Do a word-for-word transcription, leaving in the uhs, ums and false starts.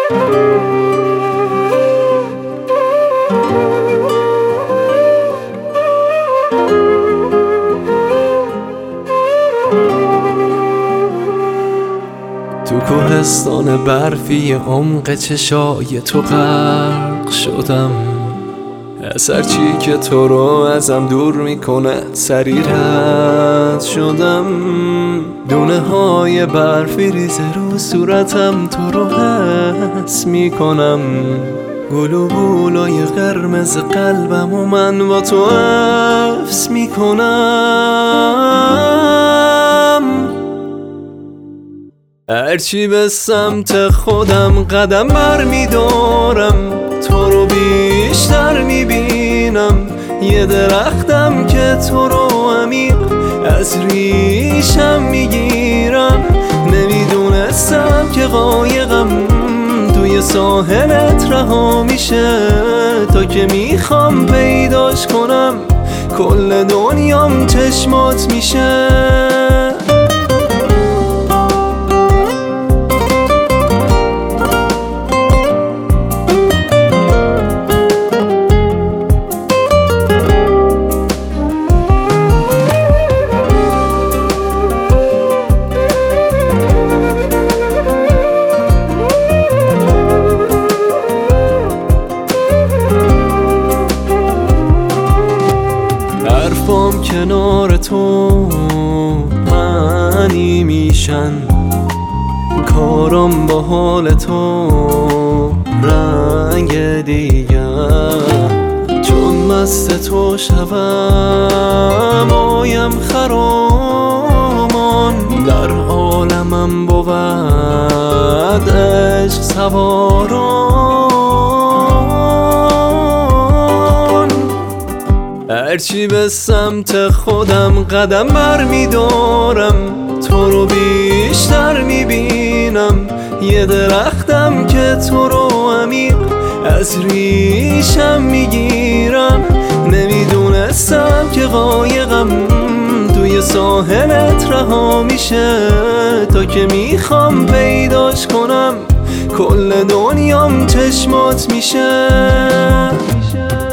تو کوهستان برفی عمق چشای تو غرق شدم، از هرچی که تو رو ازم دور میکنه سری رد شدم. دونه های برفی ریزه رو صورتم تو رو حس میکنم، گلوبولای قرمز قلبم و من با تو حفظ میکنم. هرچی به سمت خودم قدم بر میدارم، تو رو بیشتر میبینم. یه درختم که تو رو عمیق از ریشم میگیرم. نمیدونستم که قایقم توی ساحلت رها میشه، تا که میخوام پیداش کنم کل دنیام چشمات میشه. حرفام کنار تو معنی میشن، کارام با حال تو رنگ دیگر. چون مست تو شوم آیم خرامان، در عالمم بود عشق سواران. هرچی به سمت خودم قدم بر میدارم، تو رو بیشتر میبینم. یه درختم که تو رو عمیق از ریشم میگیرم. نمیدونستم که قایقم توی ساحلت رها میشه، تا که میخوام پیداش کنم کل دنیام چشمات میشه.